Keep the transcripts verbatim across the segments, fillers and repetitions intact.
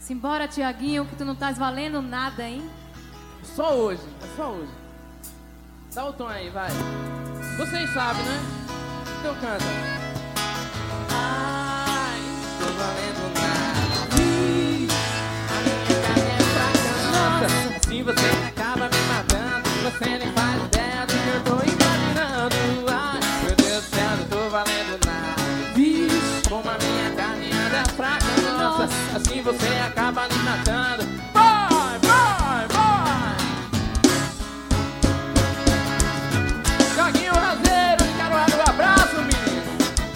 Simbora, Tiaguinho, que tu não estás valendo nada, hein? Só hoje, é só hoje. Dá o tom aí, vai. Vocês sabem, né? Então canta. Ai, tô valendo nada. Ih, a minha carne é fraca, nossa. Assim você acaba me matando. Você nem faz ideia do que eu tô imaginando. Ai, meu Deus do céu, não tô valendo nada. Vixe, como a minha carne anda fraca, nossa. Assim você acaba me matando. Vai, vai, vai. Tiaguinho Razeiro, de Caruaru, um abraço, menino.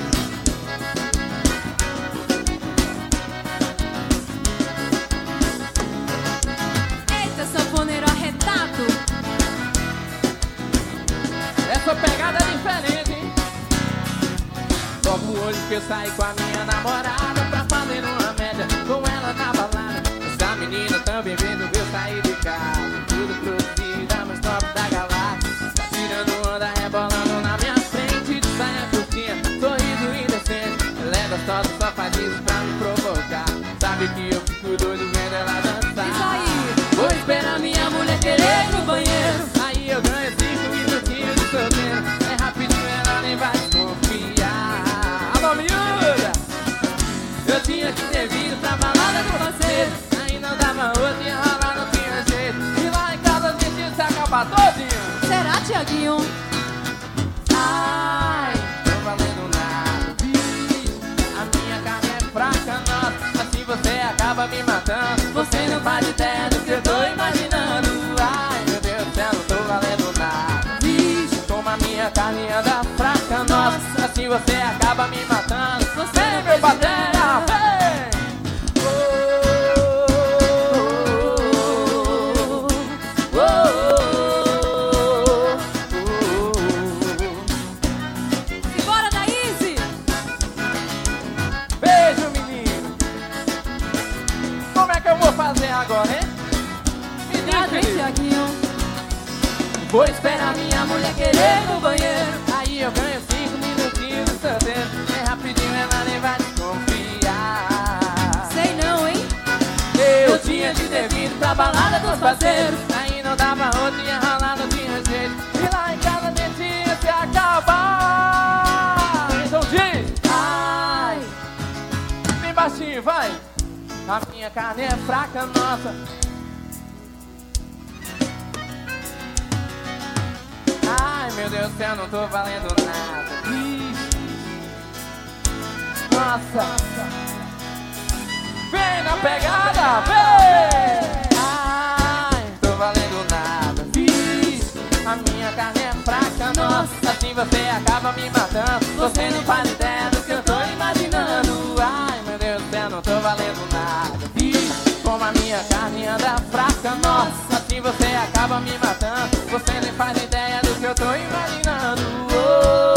Eita, sanfoneiro arretado. Essa pegada é diferente, hein? Logo hoje que eu saí com a minha namorada pra fazer uma média com ela na balada. Essa menina também vendo eu sair de casa. Tudo produzida, mais top da galáxia. Tá tirando onda, rebolando na minha frente. De saia curtinha, sorriso indecente. Ela é gostosa, só faz isso pra me provocar. Sabe que eu fico doido vendo ela dançar. Isso aí. Vou esperar minha mulher querer ir no banheiro. Aí eu ganho cinco minutinhos de solteiro. É rapidinho, ela nem vai desconfiar. Alô, miúda! Eu tinha que ter vindo pra balada com você. Aí não dava outra, ia rolar, não tinha jeito. E lá em casa a gente ia se acabar todinho. Será, Tiaguinho? Ai, não valendo nada. A minha carne é fraca, nossa. Assim você acaba me matando. Você não faz ideia do que eu tô imaginando. Ai, meu Deus do céu, não tô valendo nada. Vixe, como a minha carne anda fraca, nossa. Assim você acaba me matando. Você é meu batera, vem! Simbora, Daíse! Beijo, menino! Como é que eu vou fazer agora, hein? Me Obrigado, hein, diz, Felipe. Tiaguinho? Vou esperar minha mulher querer no banheiro. Aí eu ganho cinco minutinhos de solteiro. É rapidinho, ela nem vai desconfiar. Sei não, hein? Eu tinha de ter vindo pra balada dos parceiros. Aí não dava outra, ia rolar, não tinha jeito. E lá em casa a gente ia se acabar. Então diz! Ai! Bem baixinho, vai! A minha carne é fraca, nossa. Ai, meu Deus do céu, não tô valendo nada. Ixi. Nossa. Vem na pegada, vem! Ai, tô valendo nada. Ixi. A minha carne é fraca, nossa. Assim você acaba me matando. Você não faz ideia do que eu tô imaginando. Ai, meu Deus do céu, não tô valendo nada. Ixi. Como a minha carne anda fraca, nossa. Assim você acaba me matando. Você nem faz ideia do que eu tô imaginando. Oh.